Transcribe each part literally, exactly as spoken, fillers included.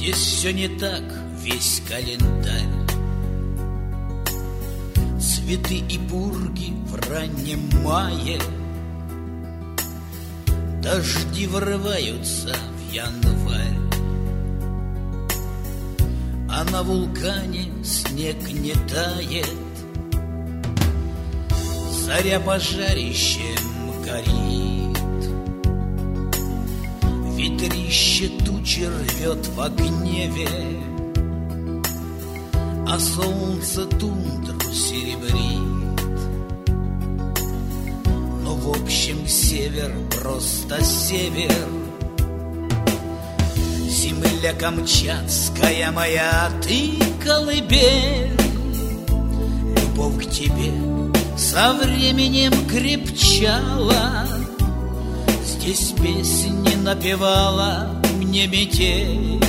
Здесь все не так, весь календарь. Цветы и пурги в раннем мае, дожди врываются в январь, а на вулкане снег не тает. Заря пожарищем горит, ветрище тучи рвет в гневе, а солнце тундру серебрит. Но в общем север просто север. Земля камчатская моя, ты колыбель. Любовь к тебе со временем крепчала, здесь песни напевала мне метель,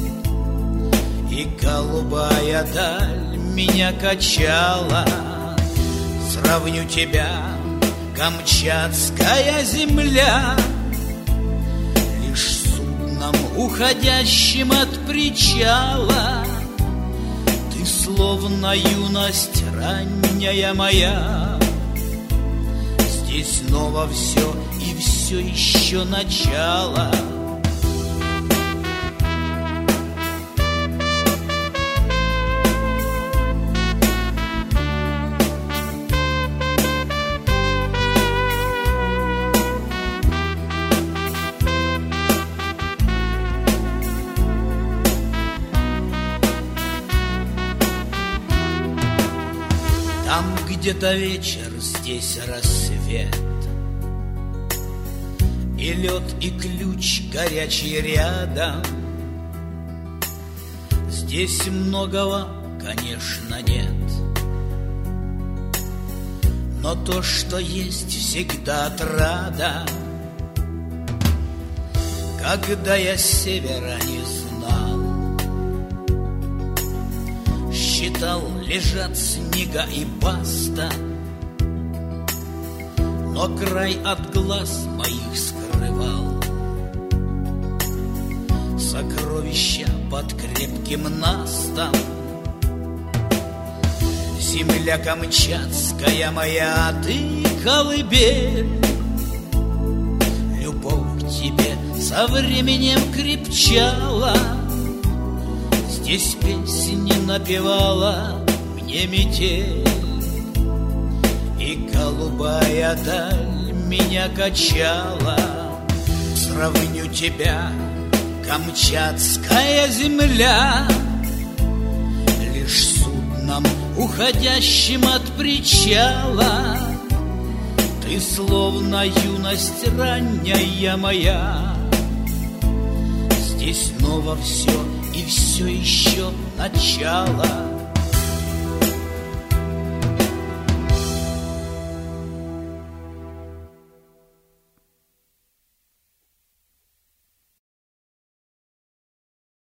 и голубая даль меня качала. Сравню тебя, камчатская земля, лишь судном, уходящим от причала. Ты словно юность ранняя моя, здесь снова все и все еще начало. Там где-то вечер, здесь рассвет, и лед, и ключ горячий рядом. Здесь многого, конечно, нет, но то, что есть, всегда отрада. Когда я севера не знал, считал, лежат снега и баста, но край от глаз моих скрывал сокровища под крепким настом. Земля камчатская моя, ты колыбель. Любовь к тебе со временем крепчала, здесь песни напевала мне метель, и голубая даль меня качала. Сравню тебя, камчатская земля, лишь судном, уходящим от причала. Ты словно юность ранняя моя, здесь снова все и все еще начало.